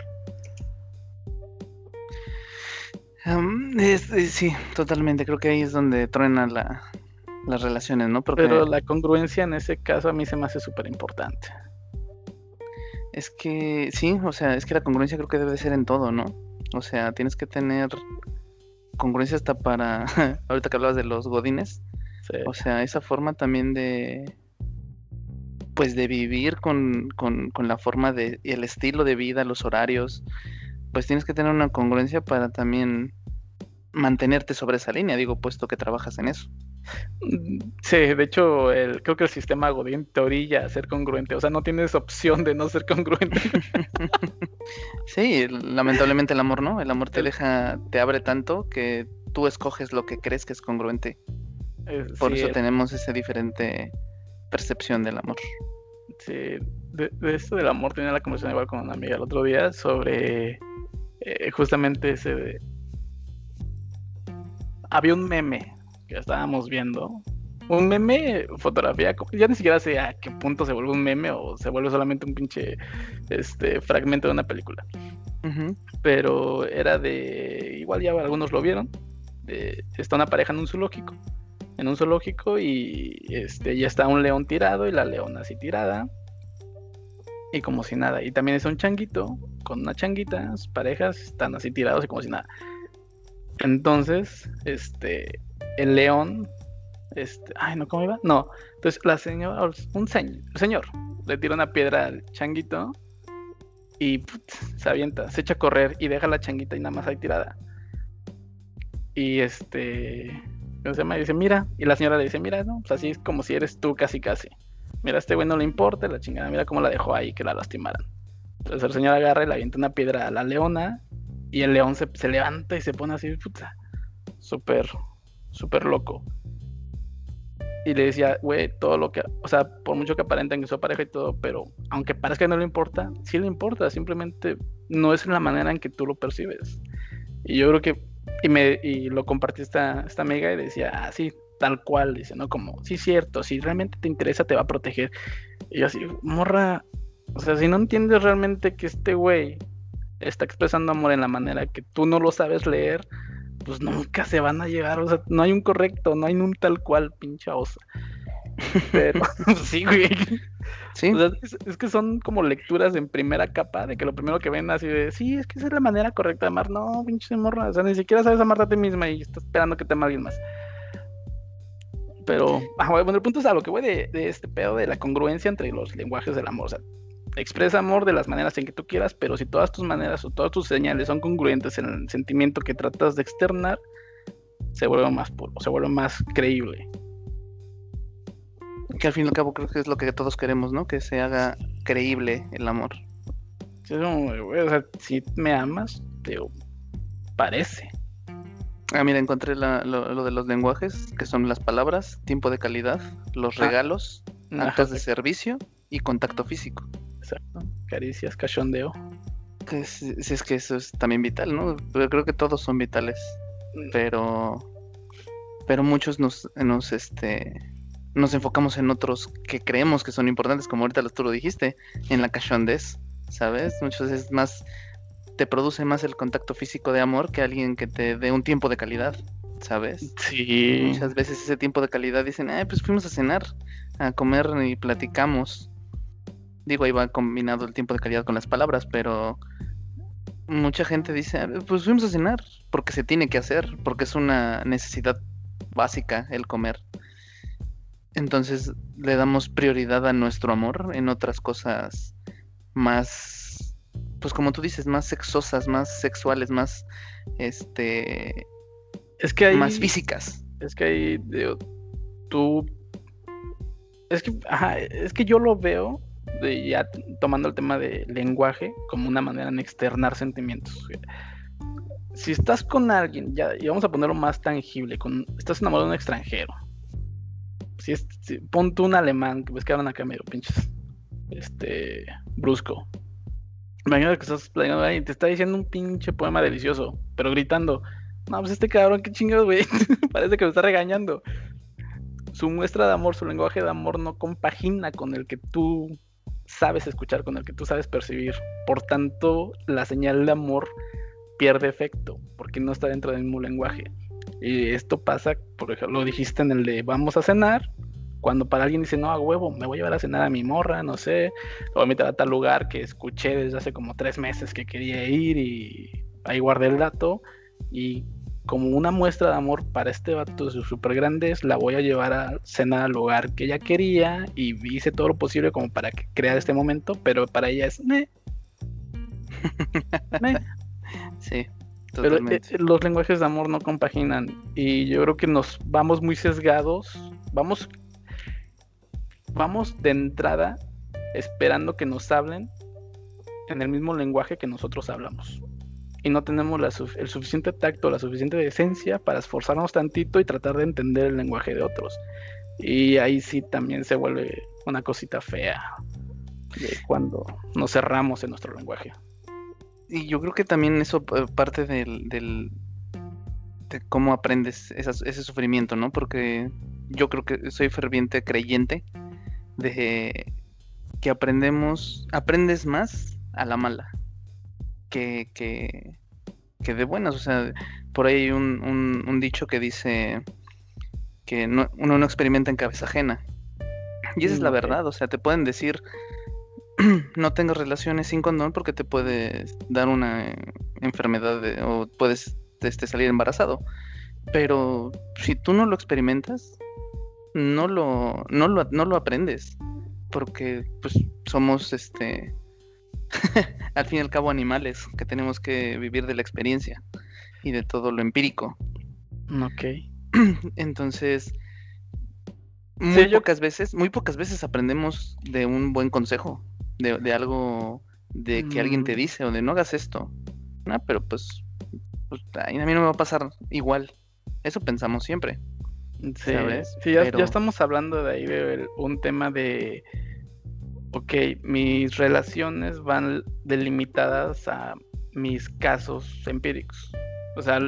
Sí, totalmente. Creo que ahí es donde truenan las relaciones, ¿no? Pero la congruencia en ese caso a mí se me hace súper importante. Es que sí, o sea, es que la congruencia creo que debe ser en todo, ¿no? O sea, tienes que tener congruencia hasta para, ahorita que hablabas de los godines, sí. O sea, esa forma también de, pues de vivir con la forma de, y el estilo de vida, los horarios, pues tienes que tener una congruencia para también mantenerte sobre esa línea, digo, puesto que trabajas en eso. Sí, de hecho, creo que el sistema Godín te orilla a ser congruente, o sea, no tienes opción de no ser congruente. Sí, lamentablemente el amor no, el amor te abre tanto que tú escoges lo que crees que es congruente. Por eso tenemos esa diferente percepción del amor. Sí, de esto del amor tenía la conversación igual con una amiga el otro día sobre justamente ese de... Había un meme que estábamos viendo, un meme, fotografía, ya ni siquiera sé a qué punto se vuelve un meme o se vuelve solamente un pinche fragmento de una película. Uh-huh. Pero era de, igual ya algunos lo vieron, está una pareja en un zoológico y ya está un león tirado y la leona así tirada y como si nada, y también es un changuito con una changuita, sus parejas están así tirados y como si nada. Entonces el león ¿cómo iba? No, entonces la señora, el señor le tira una piedra al changuito y se avienta, se echa a correr y deja la changuita y nada más ahí tirada. Y ¿cómo se llama? Y dice, mira, y la señora le dice, mira, no, pues así es como si eres tú casi. Mira, a este güey no le importa, la chingada, mira cómo la dejó ahí, que la lastimaran. Entonces el señor agarra y le avienta una piedra a la leona y el león se levanta y se pone así, súper, súper loco. Y le decía, güey, todo lo que, o sea, por mucho que aparenten que su pareja y todo, pero aunque parezca que no le importa, sí le importa, simplemente no es la manera en que tú lo percibes. Y yo creo que, y lo compartí esta amiga y decía, sí, tal cual, dice, ¿no? Como, sí, cierto, si realmente te interesa te va a proteger. Y yo así, morra, o sea, si no entiendes realmente que este güey está expresando amor en la manera que tú no lo sabes leer, pues nunca se van a llegar, o sea, no hay un correcto, no hay un tal cual, pincha osa. Pero, sí, güey. Sí. O sea, es que son como lecturas en primera capa, de que lo primero que ven así de, sí, es que esa es la manera correcta de amar. No, pinche morra, o sea, ni siquiera sabes amarte a ti misma y estás esperando que te ame alguien más. Pero, bueno, el punto es a lo que voy de este pedo de la congruencia entre los lenguajes del amor, o sea, expresa amor de las maneras en que tú quieras, pero si todas tus maneras o todas tus señales son congruentes en el sentimiento que tratas de externar, se vuelve más puro, se vuelve más creíble. Que al fin y al cabo creo que es lo que todos queremos, ¿no? Que se haga creíble el amor. Sí, o sea, si me amas, te parece. Mira, encontré lo de los lenguajes, que son las palabras, tiempo de calidad, los regalos, actos de servicio y contacto físico. Exacto, caricias, cachondeo. Es que eso es también vital, ¿no? Pero creo que todos son vitales, pero muchos nos nos enfocamos en otros que creemos que son importantes, como ahorita tú lo dijiste, en la cachondez, ¿sabes? Muchas veces más te produce más el contacto físico de amor que alguien que te dé un tiempo de calidad, ¿sabes? Sí. Muchas veces ese tiempo de calidad dicen, pues fuimos a cenar, a comer y platicamos. Digo, ahí va combinado el tiempo de calidad con las palabras, pero mucha gente dice, pues fuimos a cenar, porque se tiene que hacer, porque es una necesidad básica el comer. Entonces le damos prioridad a nuestro amor en otras cosas más, pues como tú dices, más sexosas, más sexuales, más, Es que hay, más físicas. Es que hay, digo, tú, es que yo lo veo, ya tomando el tema de lenguaje, como una manera de externar sentimientos. Si estás con alguien, ya, y vamos a ponerlo más tangible, estás enamorado de un extranjero. Pon tú un alemán, que ves que hablan acá medio pinches, brusco. Imagínate que estás platicando ahí y te está diciendo un pinche poema delicioso, pero gritando, no, pues este cabrón, qué chingados, güey, parece que me está regañando. Su muestra de amor, su lenguaje de amor no compagina con el que tú sabes escuchar, con el que tú sabes percibir. Por tanto, la señal de amor pierde efecto, porque no está dentro del mismo lenguaje. Y esto pasa, por ejemplo, lo dijiste en el de vamos a cenar, cuando para alguien dice, no, a huevo, me voy a llevar a cenar a mi morra, no sé, o a meter a tal lugar que escuché desde hace como 3 meses que quería ir y ahí guardé el dato, y como una muestra de amor para este vato súper grande, la voy a llevar a cenar al lugar que ella quería y hice todo lo posible como para crear este momento, pero para ella es Sí, totalmente. Pero los lenguajes de amor no compaginan y yo creo que nos vamos muy sesgados, vamos de entrada esperando que nos hablen en el mismo lenguaje que nosotros hablamos. Y no tenemos el suficiente tacto, la suficiente decencia para esforzarnos tantito y tratar de entender el lenguaje de otros. Y ahí sí también se vuelve una cosita fea de cuando nos cerramos en nuestro lenguaje. Y yo creo que también eso parte de cómo aprendes ese sufrimiento, ¿no? Porque yo creo que soy ferviente creyente de que aprendes más a la mala que de buenas. O sea, por ahí hay un dicho que dice que uno no experimenta en cabeza ajena. Y esa es la verdad. O sea, te pueden decir no tengas relaciones sin condón porque te puede dar una enfermedad o puedes salir embarazado. Pero si tú no lo experimentas, no lo aprendes. Porque pues somos al fin y al cabo animales que tenemos que vivir de la experiencia y de todo lo empírico. Ok. Entonces, muy pocas veces aprendemos de un buen consejo, de algo de que alguien te dice o de no hagas esto. No, pero pues a mí no me va a pasar igual. Eso pensamos siempre. Sí, ¿sabes? Sí, ya estamos hablando de ahí de un tema de ok, mis relaciones van delimitadas a mis casos empíricos. O sea,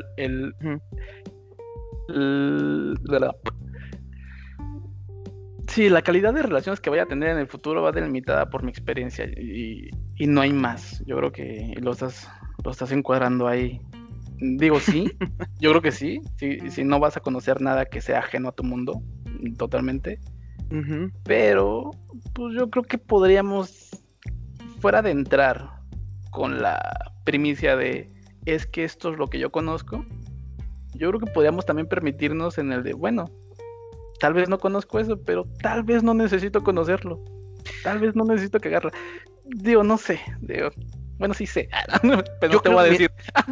sí, la calidad de relaciones que vaya a tener en el futuro va delimitada por mi experiencia y no hay más. Yo creo que lo estás encuadrando ahí. Digo, sí, yo creo que sí. Si no vas a conocer nada que sea ajeno a tu mundo, totalmente. Uh-huh. Pero, pues yo creo que podríamos, fuera de entrar con la primicia de es que esto es lo que yo conozco, yo creo que podríamos también permitirnos en el de, bueno, tal vez no conozco eso, pero tal vez no necesito conocerlo. Tal vez no necesito cagarla. Digo, no sé. Bueno, sí sé. Pero yo no te voy a decir.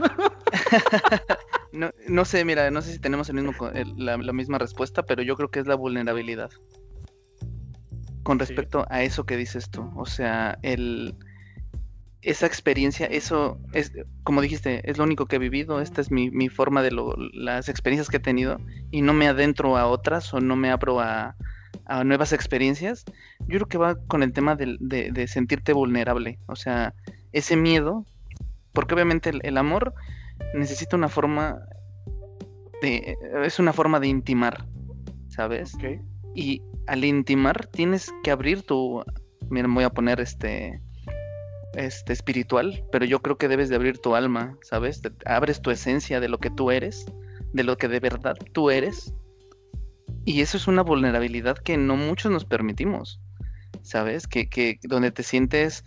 No sé, mira, no sé si tenemos la misma respuesta, pero yo creo que es la vulnerabilidad. Con respecto a eso que dices tú. O sea, esa experiencia, eso es, como dijiste, es lo único que he vivido. Esta es mi forma de las experiencias que he tenido y no me adentro a otras o no me abro a nuevas experiencias. Yo creo que va con el tema de sentirte vulnerable. O sea, ese miedo, porque obviamente el amor necesita es una forma de intimar, ¿sabes? Okay. Y al intimar tienes que abrir tu, miren, voy a poner espiritual, pero yo creo que debes de abrir tu alma, ¿sabes? Abres tu esencia de lo que tú eres, de lo que de verdad tú eres. Y eso es una vulnerabilidad que no muchos nos permitimos, ¿sabes? Que donde te sientes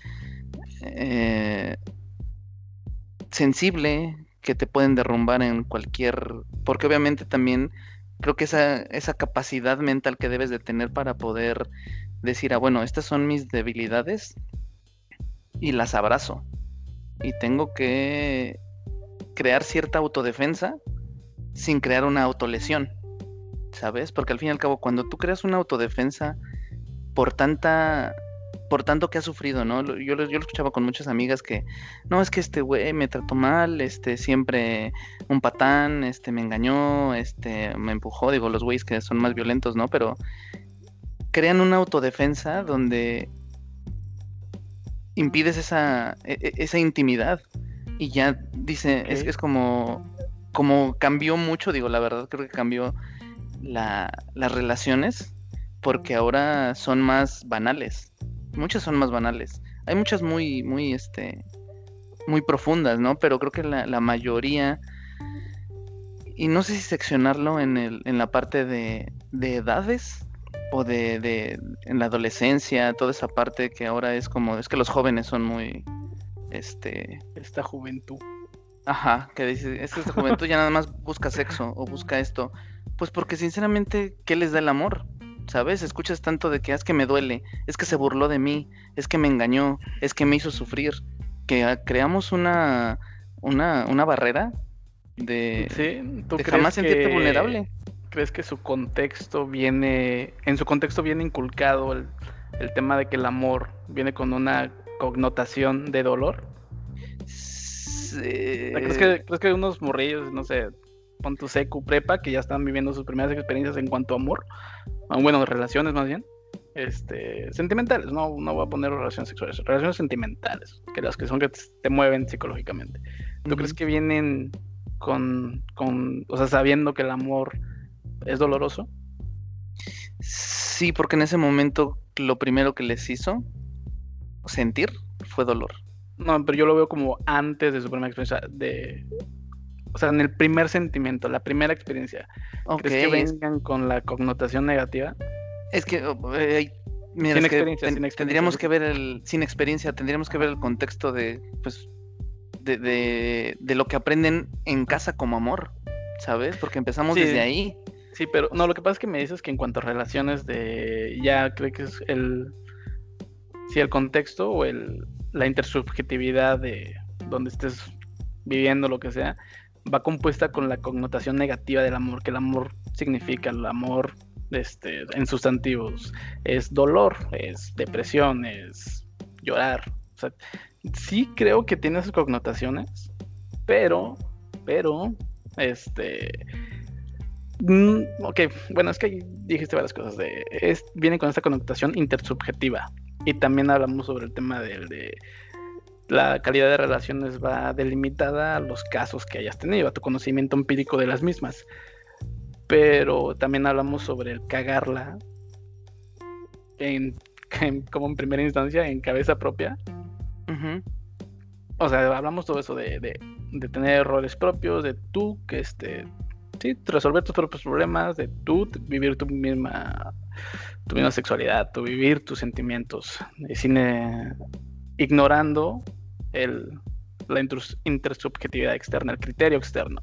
sensible, que te pueden derrumbar en cualquier, porque obviamente también creo que esa capacidad mental que debes de tener para poder decir, ah, bueno, estas son mis debilidades y las abrazo. Y tengo que crear cierta autodefensa sin crear una autolesión, ¿sabes? Porque al fin y al cabo, cuando tú creas una autodefensa por tanto que ha sufrido, ¿no? Yo lo escuchaba con muchas amigas que, no, es que este güey me trató mal, siempre un patán, me engañó, me empujó, digo, los güeyes que son más violentos, ¿no? Pero crean una autodefensa donde impides esa intimidad y ya dice, Okay. es como cambió mucho, digo, la verdad creo que cambió las relaciones porque ahora son más banales. Muchas son más banales. Hay muchas muy, muy, muy profundas, ¿no? Pero creo que la mayoría, y no sé si seccionarlo en la parte de edades o en la adolescencia, toda esa parte que ahora es como, es que los jóvenes son muy, Esta juventud. ajá, que dice, es que esta juventud ya nada más busca sexo o busca esto. Pues porque sinceramente, ¿qué les da el amor? ¿Sabes? Escuchas tanto de que es que me duele, es que se burló de mí, es que me engañó, es que me hizo sufrir, que creamos una barrera de, ¿Sí? ¿Tú de crees jamás sentirte vulnerable. crees que en su contexto viene inculcado el tema de que el amor viene con una connotación de dolor? O sea, ¿crees que unos morrillos, no sé, pon tu secu prepa, que ya están viviendo sus primeras experiencias en cuanto a amor, bueno, relaciones más bien, sentimentales, no voy a poner relaciones sexuales, relaciones sentimentales, que las que son que te mueven psicológicamente. ¿Tú crees que vienen o sea, sabiendo que el amor es doloroso? Sí, porque en ese momento lo primero que les hizo sentir fue dolor. No, pero yo lo veo como antes de su primera experiencia, o sea, en el primer sentimiento, la primera experiencia. Okay, ¿Crees que vengan con la connotación negativa? Es que, mira, Sin es que experiencia, sin experiencia. tendríamos que ver sin experiencia, tendríamos que ver el contexto de, pues, de lo que aprenden en casa como amor, ¿sabes? Porque empezamos Sí, desde ahí. sí, pero no, lo que pasa es que me dices que en cuanto a relaciones ya creo que es el contexto o la intersubjetividad de donde estés viviendo, lo que sea, va compuesta con la connotación negativa del amor, que el amor significa, el amor en sustantivos es dolor, es depresión, es llorar. O sea, sí creo que tiene sus connotaciones, pero, ok, bueno, es que ahí dijiste varias cosas. Viene con esta connotación intersubjetiva. Y también hablamos sobre el tema de la calidad de relaciones va delimitada a los casos que hayas tenido, a tu conocimiento empírico de las mismas. Pero también hablamos sobre el cagarla como en primera instancia, en cabeza propia. Uh-huh. O sea, hablamos todo eso de tener errores propios, de tú que sí, resolver tus propios problemas, de tú vivir tu misma sexualidad, tú vivir tus sentimientos, ignorando la intersubjetividad externa, el criterio externo.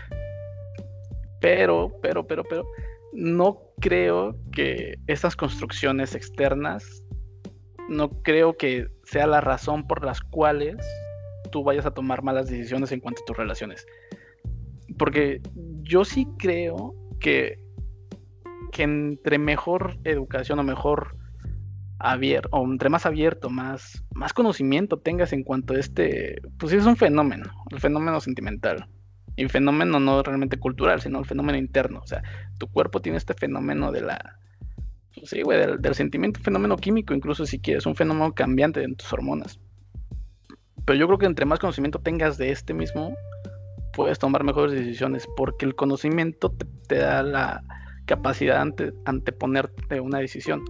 Pero, no creo que estas construcciones externas, no creo que sea la razón por las cuales tú vayas a tomar malas decisiones en cuanto a tus relaciones. Porque yo sí creo que entre mejor educación o mejor o entre más abierto, más conocimiento tengas en cuanto a pues sí es un fenómeno, el fenómeno sentimental. Y fenómeno no realmente cultural, sino el fenómeno interno. O sea, tu cuerpo tiene este fenómeno pues sí, güey, del sentimiento, un fenómeno químico, incluso si quieres, un fenómeno cambiante en tus hormonas. Pero yo creo que entre más conocimiento tengas de mismo, puedes tomar mejores decisiones, porque el conocimiento te da la capacidad anteponerte una decisión.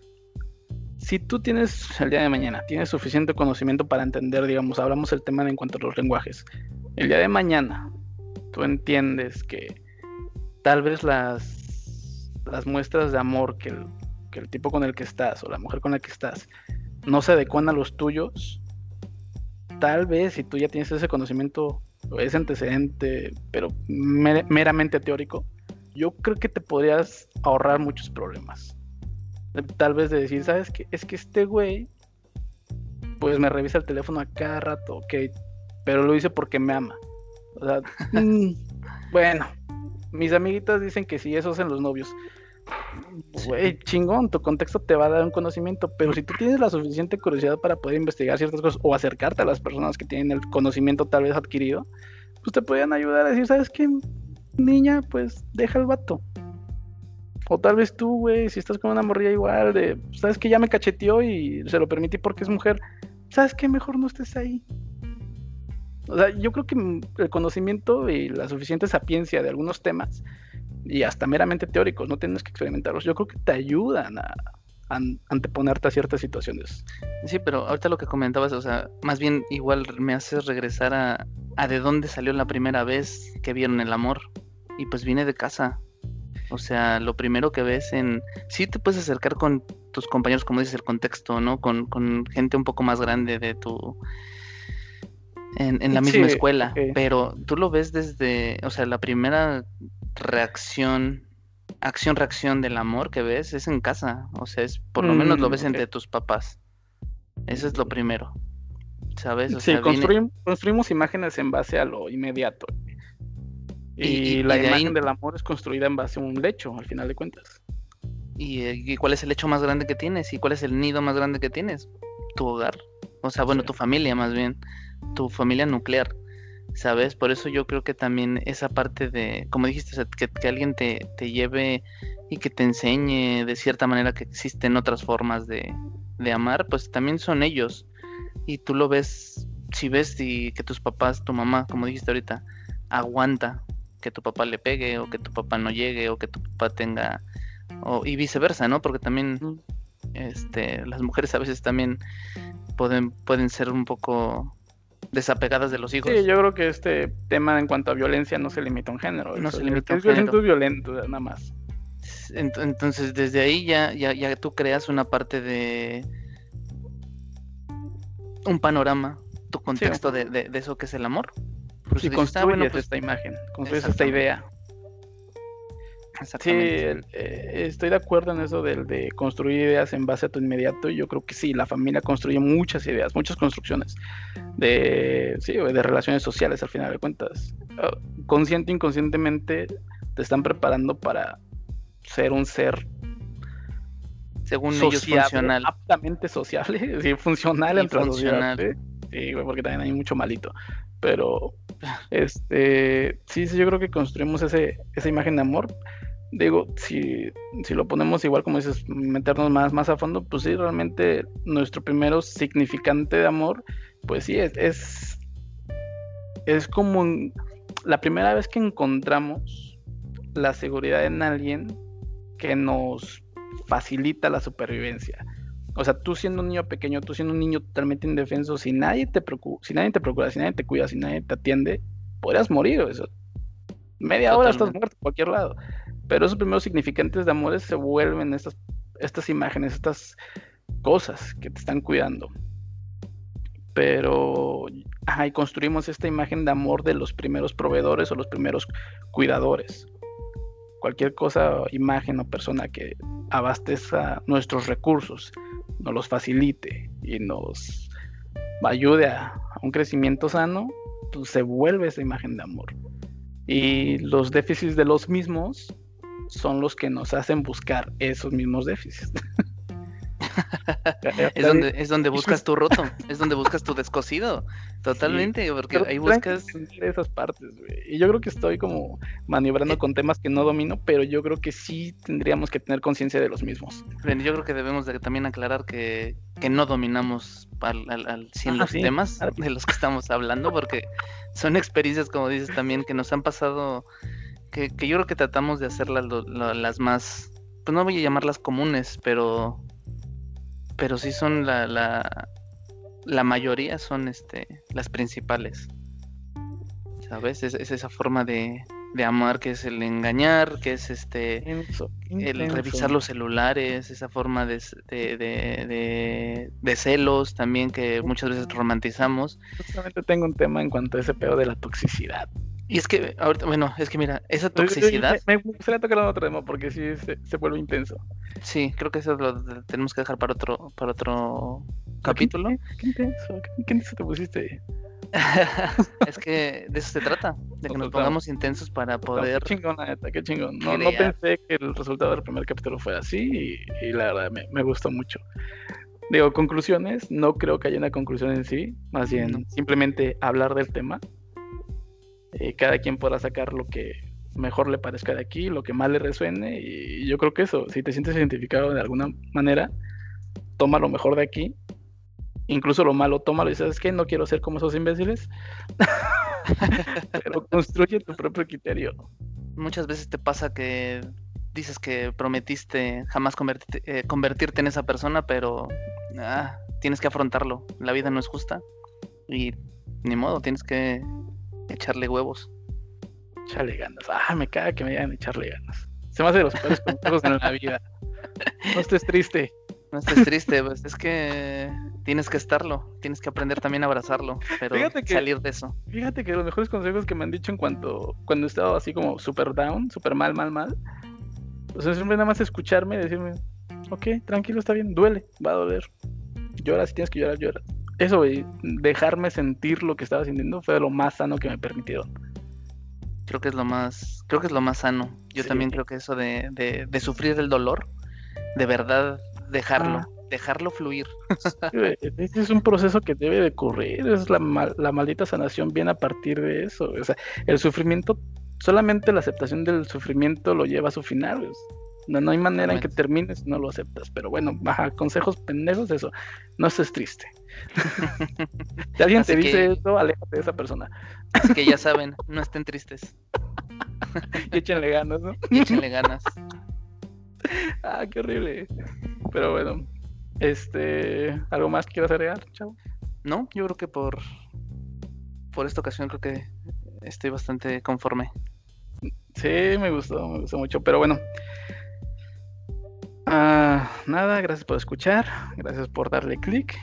Si tú tienes el día de mañana, tienes suficiente conocimiento para entender, digamos, hablamos el tema en cuanto a los lenguajes. El día de mañana, tú entiendes que tal vez las muestras de amor que el tipo con el que estás o la mujer con la que estás no se adecuan a los tuyos, tal vez si tú ya tienes ese conocimiento o ese antecedente, pero meramente teórico, yo creo que te podrías ahorrar muchos problemas. Tal vez de decir, ¿sabes qué? Es que este güey pues me revisa el teléfono a cada rato, ok, pero lo dice porque me ama. O sea, bueno, mis amiguitas dicen que sí, eso hacen los novios. Güey, chingón, tu contexto te va a dar un conocimiento, pero si tú tienes la suficiente curiosidad para poder investigar ciertas cosas o acercarte a las personas que tienen el conocimiento tal vez adquirido, pues te podrían ayudar a decir, ¿sabes qué? Niña, pues deja el vato. O tal vez tú, güey, si estás con una morrilla igual de, ¿sabes qué? Ya me cacheteó y se lo permití porque es mujer. ¿Sabes qué? Mejor no estés ahí. O sea, yo creo que el conocimiento y la suficiente sapiencia de algunos temas, y hasta meramente teóricos, no tienes que experimentarlos, yo creo que te ayudan a anteponerte a ciertas situaciones. Sí, pero ahorita lo que comentabas, o sea, más bien igual me haces regresar a de dónde salió la primera vez que vieron el amor. Y pues viene de casa. O sea, lo primero que ves sí te puedes acercar con tus compañeros, como dices, el contexto, ¿no? Con gente un poco más grande de en la misma escuela, okay. Pero tú lo ves desde, o sea, la primera acción-reacción del amor que ves es en casa. O sea, por lo menos lo ves entre tus papás. Eso es lo primero, ¿sabes? O sea, construimos imágenes en base a lo inmediato. Y la imagen del amor es construida en base a un lecho, al final de cuentas. ¿Y cuál es el lecho más grande que tienes? ¿Y cuál es el nido más grande que tienes? Tu hogar. O sea, bueno, sí. Tu familia más bien. Tu familia nuclear, ¿sabes? Por eso yo creo que también esa parte de, como dijiste, o sea, que alguien te lleve y que te enseñe de cierta manera que existen otras formas de amar, pues también son ellos. Y tú lo ves, si ves y que tus papás, tu mamá, como dijiste ahorita, aguanta que tu papá le pegue o que tu papá no llegue o que tu papá tenga y viceversa, ¿no? Porque también las mujeres a veces también pueden ser un poco desapegadas de los hijos. Sí, yo creo que este tema en cuanto a violencia no se limita a un género. No se limita a un género. Es violento, nada más. Entonces desde ahí ya tú creas una parte de un panorama, tu contexto de eso que es el amor. Y construyes esta imagen, construyes esta idea. Sí, estoy de acuerdo en eso de construir ideas en base a tu inmediato. Yo creo que sí, la familia construye muchas ideas, muchas construcciones de relaciones sociales al final de cuentas. Consciente e inconscientemente te están preparando para ser un ser, según ellos, funcional, aptamente sociable, sí, funcional entre la sociedad, sí, porque también hay mucho malito. Pero sí, yo creo que construimos esa imagen de amor. Digo, si lo ponemos igual, como dices, meternos más a fondo, pues sí, realmente nuestro primero significante de amor, pues sí, es como la primera vez que encontramos la seguridad en alguien que nos facilita la supervivencia. O sea, tú siendo un niño pequeño, tú siendo un niño totalmente indefenso, si nadie te procura, si nadie te cuida, si nadie te atiende, podrías morir. Eso. Media hora estás muerto en cualquier lado. Pero esos primeros significantes de amores se vuelven estas imágenes, estas cosas que te están cuidando. Pero, y construimos esta imagen de amor de los primeros proveedores o los primeros cuidadores. Cualquier cosa, imagen o persona que abastezca nuestros recursos, nos los facilite y nos ayude a un crecimiento sano, pues se vuelve esa imagen de amor. Y los déficits de los mismos son los que nos hacen buscar esos mismos déficits. es donde buscas tu roto, es donde buscas tu descosido, totalmente, sí, porque ahí buscas esas partes, güey. Y yo creo que estoy como maniobrando con temas que no domino, pero yo creo que sí tendríamos que tener conciencia de los mismos. Yo creo que debemos de también aclarar que no dominamos al 100 los temas de los que estamos hablando, porque son experiencias, como dices también, que nos han pasado, que yo creo que tratamos de hacer las más, pues no voy a llamarlas comunes, pero sí son la mayoría son las principales, ¿sabes? Es esa forma de amar, que es el engañar, que es el revisar los celulares, esa forma de celos también que muchas veces romantizamos. Justamente tengo un tema en cuanto a ese pedo de la toxicidad. Y es que ahorita, bueno, es que mira, esa toxicidad... Me gustaría tocar otro tema porque sí se vuelve intenso. Sí, creo que eso lo tenemos que dejar para otro capítulo. ¿Qué intenso? ¿Qué intenso te pusiste? Es que de eso se trata, de que nos pongamos intensos para poder... Qué chingón, la neta, qué chingón. No pensé que el resultado del primer capítulo fuera así y la verdad me gustó mucho. Digo, conclusiones, no creo que haya una conclusión en sí, más bien simplemente hablar del tema. Cada quien podrá sacar lo que mejor le parezca de aquí, lo que más le resuene, y yo creo que eso, si te sientes identificado de alguna manera, toma lo mejor de aquí, incluso lo malo, tómalo y sabes que no quiero ser como esos imbéciles, pero construye tu propio criterio. Muchas veces te pasa que dices que prometiste jamás convertirte en esa persona, pero tienes que afrontarlo, la vida no es justa y ni modo, tienes que echarle huevos. Echarle ganas. Me caga que me digan echarle ganas. Se me hace de los peores consejos en la vida. No estés triste. No estés triste, pues es que tienes que estarlo. Tienes que aprender también a abrazarlo, pero salir de eso. Fíjate que los mejores consejos que me han dicho cuando he estado así como super down, super mal, o sea, siempre nada más escucharme y decirme, ok, tranquilo, está bien, duele, va a doler. Llora, si tienes que llorar, llora. Eso, güey, dejarme sentir lo que estaba sintiendo fue lo más sano que me permitieron. Creo que es lo más sano. Yo también creo que eso de sufrir el dolor, de verdad dejarlo fluir. Este es un proceso que debe de ocurrir, es la maldita sanación viene a partir de eso. O sea, el sufrimiento, solamente la aceptación del sufrimiento lo lleva a su final, pues. No hay manera en que termines si no lo aceptas. Pero bueno, consejos pendejos, eso. No estés triste. Si alguien te dice eso, aléjate de esa persona. Así que ya saben, no estén tristes. Y échenle ganas, ¿no? Y échenle ganas. Qué horrible. Pero bueno, ¿algo más que quieras agregar, chavo? No, yo creo que por esta ocasión creo que estoy bastante conforme. Sí, me gustó mucho. Pero bueno. Nada, gracias por escuchar, gracias por darle click,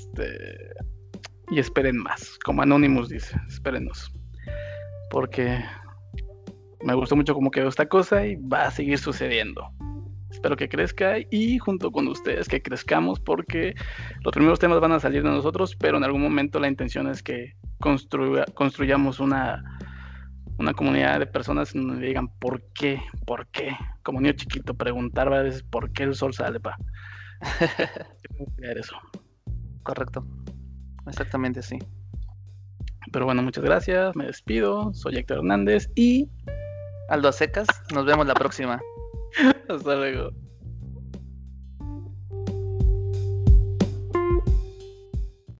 y esperen más, como Anonymous dice, espérenos, porque me gustó mucho cómo quedó esta cosa y va a seguir sucediendo. Espero que crezca y junto con ustedes que crezcamos, porque los primeros temas van a salir de nosotros, pero en algún momento la intención es que construyamos una comunidad de personas que nos digan ¿por qué? Como niño chiquito, preguntar a veces ¿por qué el sol sale, pa? Eso. Correcto. Exactamente así. Pero bueno, muchas gracias, me despido, soy Héctor Hernández y Aldo Acecas, nos vemos la próxima. Hasta luego.